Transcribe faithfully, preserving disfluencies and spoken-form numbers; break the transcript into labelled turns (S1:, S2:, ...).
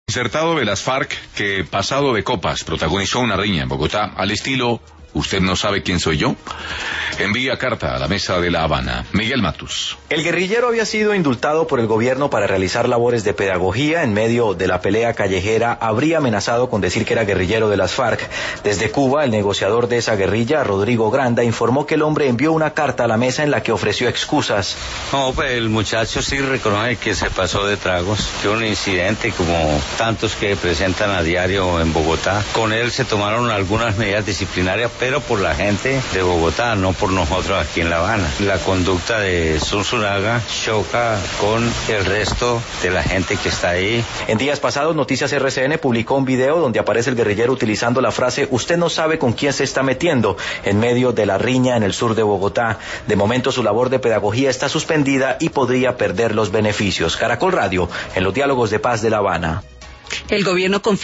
S1: Insertado de las FARC que, pasado de copas, protagonizó una riña en Bogotá al estilo ¿usted no sabe quién soy yo? Envía carta a la mesa de La Habana. Miguel Matus.
S2: El guerrillero había sido indultado por el gobierno para realizar labores de pedagogía en medio de la pelea callejera. Habría amenazado con decir que era guerrillero de las FARC. Desde Cuba, el negociador de esa guerrilla, Rodrigo Granda, informó que el hombre envió una carta a la mesa en la que ofreció excusas.
S3: No, pues el muchacho sí reconoce que se pasó de tragos, que un incidente como tantos que presentan a diario en Bogotá. Con él se tomaron algunas medidas disciplinarias, pero por la gente de Bogotá, no por nosotros aquí en La Habana. La conducta de Zunzunagua choca con el resto de la gente que está ahí.
S2: En días pasados, Noticias R C N publicó un video donde aparece el guerrillero utilizando la frase «Usted no sabe con quién se está metiendo» en medio de la riña en el sur de Bogotá. De momento, su labor de pedagogía está suspendida y podría perder los beneficios. Caracol Radio, en los diálogos de paz de La Habana.
S4: El gobierno confirma